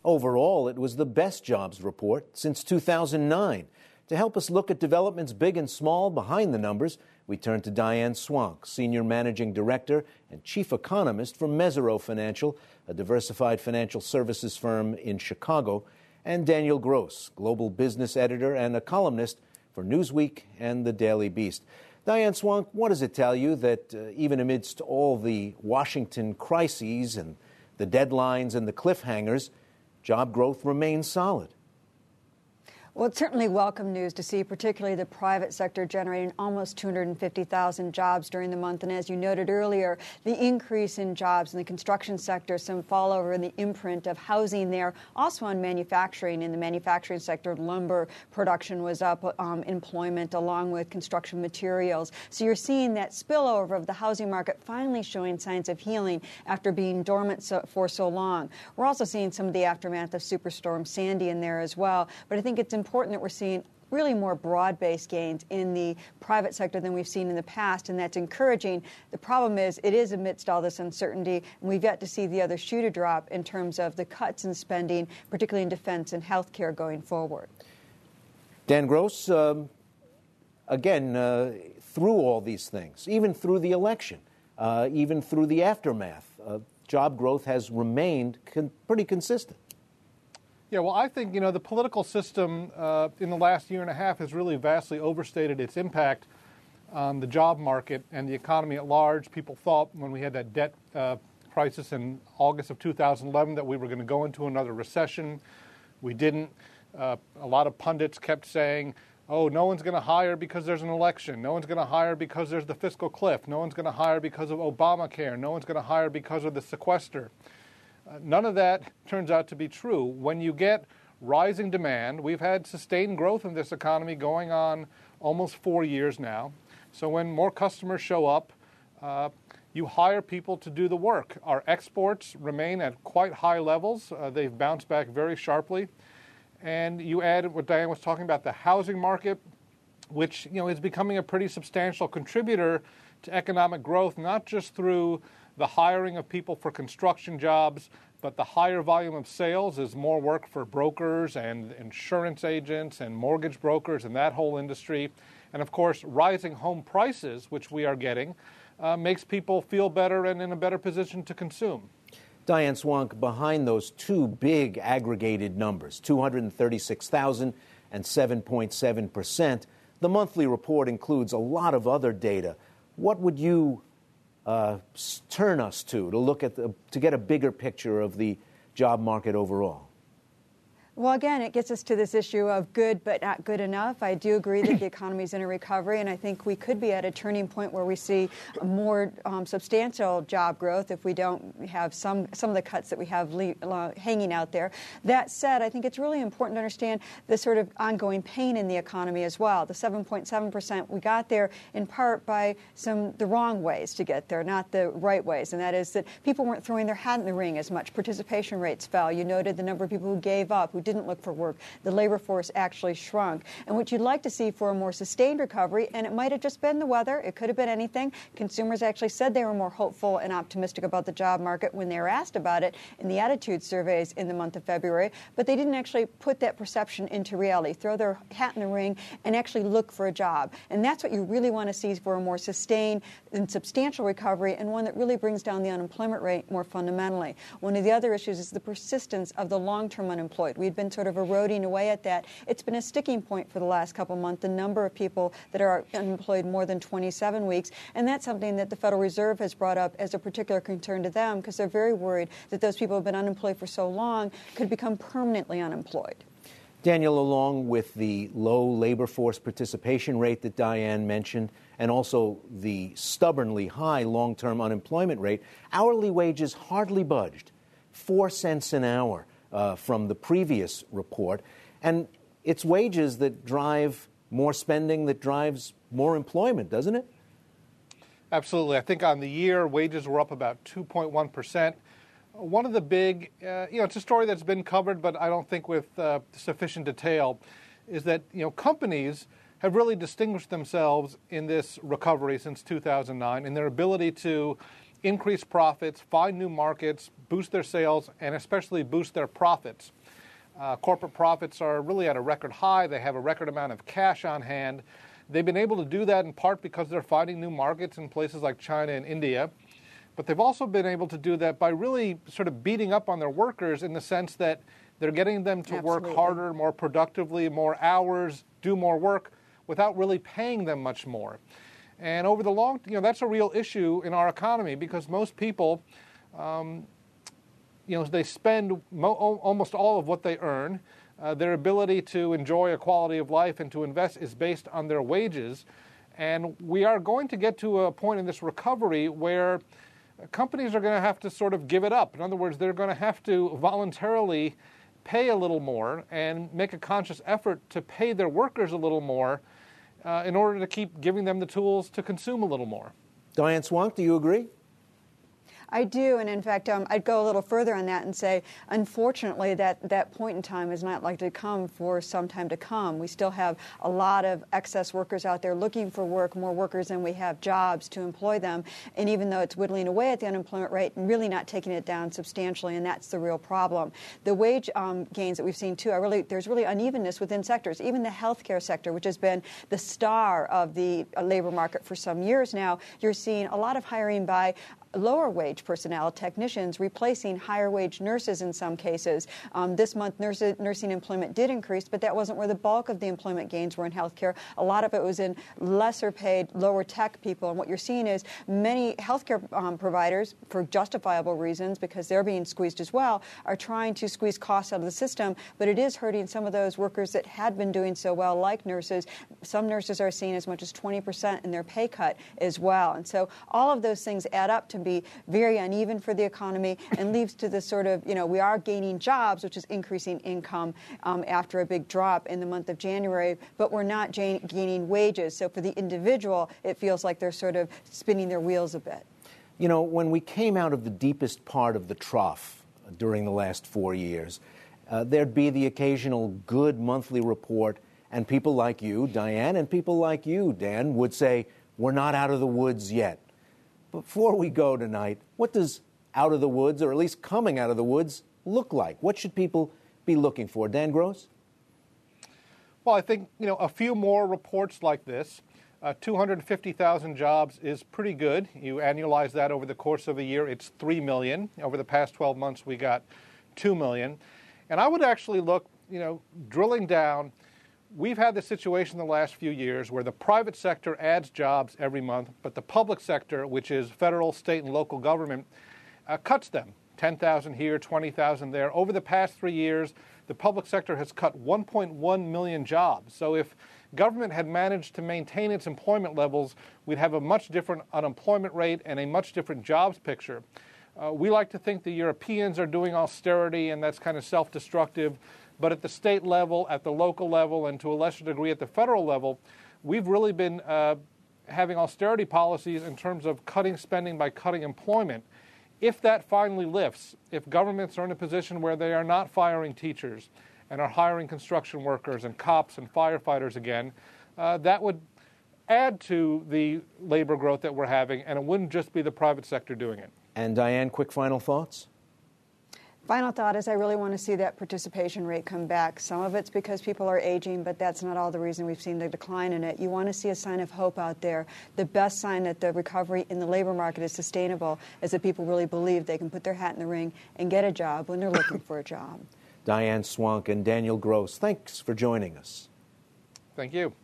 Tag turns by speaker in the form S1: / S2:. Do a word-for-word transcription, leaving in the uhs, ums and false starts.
S1: Overall, it was the best jobs report since two thousand nine. To help us look at developments big and small behind the numbers, we turn to Diane Swank, Senior Managing Director and Chief Economist for Mesirow Financial, a diversified financial services firm in Chicago, and Daniel Gross, Global Business Editor and a columnist for Newsweek and the Daily Beast. Diane Swank, what does it tell you that uh, even amidst all the Washington crises and the deadlines and the cliffhangers, job growth remains solid?
S2: Well, it's certainly welcome news to see, particularly the private sector generating almost two hundred fifty thousand jobs during the month. And as you noted earlier, the increase in jobs in the construction sector, some fall over in the imprint of housing there, also on manufacturing. In the manufacturing sector, lumber production was up, um, employment along with construction materials. So you're seeing that spillover of the housing market finally showing signs of healing after being dormant so, for so long. We're also seeing some of the aftermath of Superstorm Sandy in there as well. But I think it's important that we're seeing really more broad-based gains in the private sector than we've seen in the past, and that's encouraging. The problem is it is amidst all this uncertainty, and we've yet to see the other shoe to drop in terms of the cuts in spending, particularly in defense and health care going forward.
S1: Dan Gross, um, again, uh, through all these things, even through the election, uh, even through the aftermath, uh, job growth has remained con- pretty consistent.
S3: Yeah, well, I think, you know, the political system uh, in the last year and a half has really vastly overstated its impact on the job market and the economy at large. People thought when we had that debt uh, crisis in August of two thousand eleven that we were going to go into another recession. We didn't. Uh, a lot of pundits kept saying, oh, no one's going to hire because there's an election. No one's going to hire because there's the fiscal cliff. No one's going to hire because of Obamacare. No one's going to hire because of the sequester. Uh, none of that turns out to be true. When you get rising demand, we've had sustained growth in this economy going on almost four years now. So when more customers show up, uh, you hire people to do the work. Our exports remain at quite high levels. Uh, they've bounced back very sharply. And you add what Diane was talking about, the housing market, which, you know, is becoming a pretty substantial contributor to economic growth, not just through the hiring of people for construction jobs, but the higher volume of sales is more work for brokers and insurance agents and mortgage brokers and that whole industry. And of course, rising home prices, which we are getting, uh, makes people feel better and in a better position to consume.
S1: Diane Swank, behind those two big aggregated numbers, two hundred thirty-six thousand and seven point seven percent, the monthly report includes a lot of other data. What would you uh, turn us to to look at the, to get a bigger picture of the job market overall?
S2: Well, again, it gets us to this issue of good but not good enough. I do agree that the economy is in a recovery, and I think we could be at a turning point where we see more um, substantial job growth if we don't have some some of the cuts that we have le- uh, hanging out there. That said, I think it's really important to understand the sort of ongoing pain in the economy as well. The seven point seven percent, we got there in part by some the wrong ways to get there, not the right ways, and that is that people weren't throwing their hat in the ring as much. Participation rates fell. You noted the number of people who gave up, who didn't look for work. The labor force actually shrunk. And what you'd like to see for a more sustained recovery, and it might have just been the weather, it could have been anything. Consumers actually said they were more hopeful and optimistic about the job market when they were asked about it in the attitude surveys in the month of February, but they didn't actually put that perception into reality, throw their hat in the ring and actually look for a job. And that's what you really want to see for a more sustained and substantial recovery, and one that really brings down the unemployment rate more fundamentally. One of the other issues is the persistence of the long-term unemployed. We've been sort of eroding away at that. It's been a sticking point for the last couple of months, the number of people that are unemployed more than twenty-seven weeks. And that's something that the Federal Reserve has brought up as a particular concern to them, because they're very worried that those people who have been unemployed for so long could become permanently unemployed.
S1: Daniel, along with the low labor force participation rate that Diane mentioned, and also the stubbornly high long-term unemployment rate, hourly wages hardly budged, four cents an hour. Uh, from the previous report. And it's wages that drive more spending, that drives more employment, doesn't it?
S3: Absolutely. I think on the year, wages were up about two point one percent. One of the big, uh, you know, it's a story that's been covered, but I don't think with uh, sufficient detail, is that, you know, companies have really distinguished themselves in this recovery since two thousand nine in their ability to increase profits, find new markets, boost their sales, and especially boost their profits. Uh, corporate profits are really at a record high. They have a record amount of cash on hand. They've been able to do that in part because they're finding new markets in places like China and India. But they've also been able to do that by really sort of beating up on their workers in the sense that they're getting them to
S2: Absolutely.
S3: work harder, more productively, more hours, do more work without really paying them much more. And over the long, you know, that's a real issue in our economy because most people, um, you know, they spend mo- almost all of what they earn. Uh, their ability to enjoy a quality of life and to invest is based on their wages. And we are going to get to a point in this recovery where companies are going to have to sort of give it up. In other words, they're going to have to voluntarily pay a little more and make a conscious effort to pay their workers a little more uh, in order to keep giving them the tools to consume a little more.
S1: Diane Swonk, do you agree?
S2: I do, and in fact, um, I'd go a little further on that and say, unfortunately, that, that point in time is not likely to come for some time to come. We still have a lot of excess workers out there looking for work, more workers than we have jobs to employ them, and even though it's whittling away at the unemployment rate, really not taking it down substantially, and that's the real problem. The wage um, gains that we've seen, too, are really, there's really unevenness within sectors. Even the healthcare sector, which has been the star of the uh, labor market for some years now, you're seeing a lot of hiring by lower wage personnel, technicians, replacing higher wage nurses in some cases. Um, this month, nurse, nursing employment did increase, but that wasn't where the bulk of the employment gains were in healthcare. A lot of it was in lesser paid, lower tech people. And what you're seeing is many healthcare um, providers, for justifiable reasons, because they're being squeezed as well, are trying to squeeze costs out of the system. But it is hurting some of those workers that had been doing so well, like nurses. Some nurses are seeing as much as twenty percent in their pay cut as well. And so all of those things add up to be very uneven for the economy and leads to this sort of, you know, we are gaining jobs, which is increasing income um, after a big drop in the month of January, but we're not jan- gaining wages. So for the individual, it feels like they're sort of spinning their wheels a bit.
S1: You know, when we came out of the deepest part of the trough during the last four years, uh, there'd be the occasional good monthly report, and people like you, Diane, and people like you, Dan, would say, we're not out of the woods yet. Before we go tonight, what does out of the woods, or at least coming out of the woods, look like? What should people be looking for? Dan Gross?
S3: Well, I think, you know, a few more reports like this. Uh, two hundred fifty thousand jobs is pretty good. You annualize that over the course of a year, it's three million. Over the past twelve months, we got two million. And I would actually look, you know, drilling down. We've had this situation in the last few years where the private sector adds jobs every month, but the public sector, which is federal, state, and local government, uh, cuts them. ten thousand here, twenty thousand there. Over the past three years, the public sector has cut one point one million jobs. So if government had managed to maintain its employment levels, we'd have a much different unemployment rate and a much different jobs picture. Uh, we like to think the Europeans are doing austerity, and that's kind of self-destructive. But at the state level, at the local level, and to a lesser degree at the federal level, we've really been uh, having austerity policies in terms of cutting spending by cutting employment. If that finally lifts, if governments are in a position where they are not firing teachers and are hiring construction workers and cops and firefighters again, uh, that would add to the labor growth that we're having, and it wouldn't just be the private sector doing it.
S1: And Diane, quick final thoughts?
S2: Final thought is I really want to see that participation rate come back. Some of it's because people are aging, but that's not all the reason we've seen the decline in it. You want to see a sign of hope out there. The best sign that the recovery in the labor market is sustainable is that people really believe they can put their hat in the ring and get a job when they're looking for a job.
S1: Diane Swonk and Daniel Gross, thanks for joining us.
S3: Thank you.